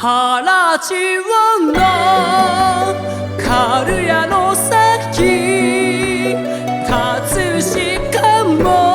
原千穂の刈谷の先葛飾も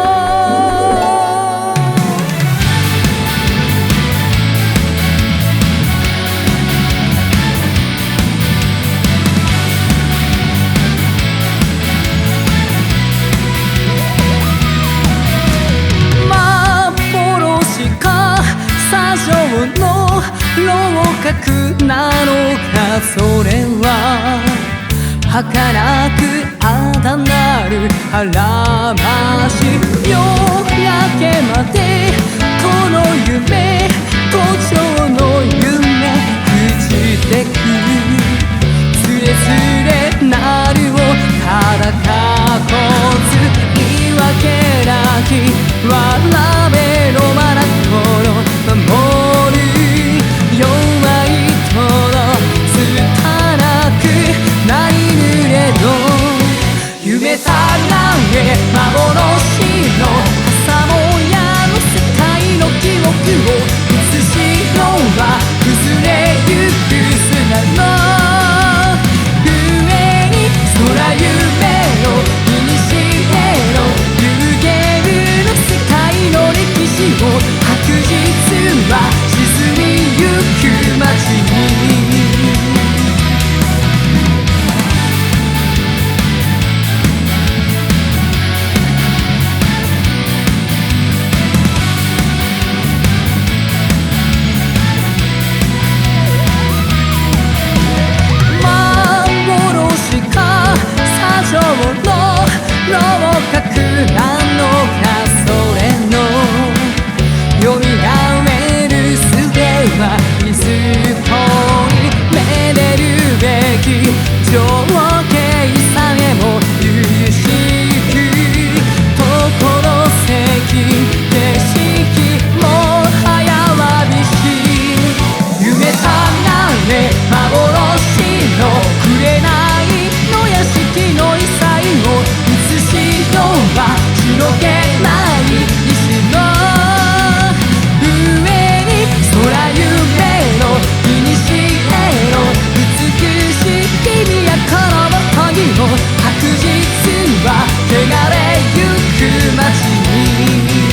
の楼閣なのか、それは儚くあだなるあらまし。夜明けまでこの夢、五条の夢朽ちてく。つれづれなるをただかこず、言い訳なき笑べろまだこの守る弱いとの拙くないぬれど、夢たらえ幻の朝もやの世界の記憶を映しのは崩れゆく砂の上に空夢の古の有限の世界の歴史を白日は沈みゆく街に。幻か砂上の楼閣なのか、それのよみがえる術はいずこにめでるべき情景さえも由々しくところ席景色も早わびし。夢たられ幻の紅の屋敷の異彩を映しのは白けない石の上に空夢の古の美しき都の鍵を白日は汚れゆく街に。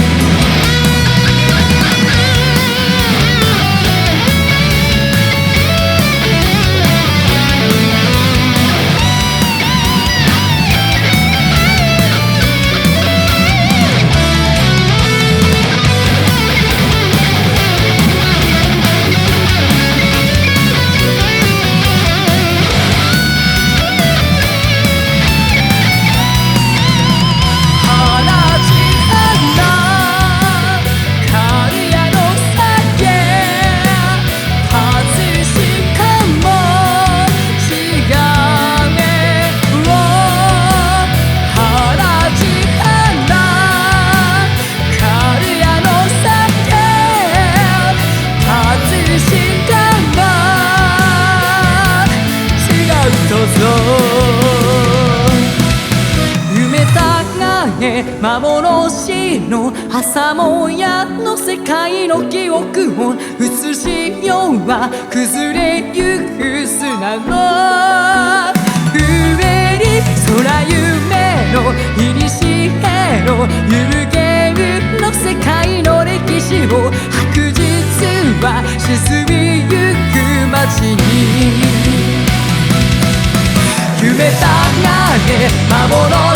夢たがえ幻の朝もやの世界の記憶を映しようは崩れゆく砂の上に空夢の古の有限の世界の歴史を白日は沈みゆく街に。夢たがえ幻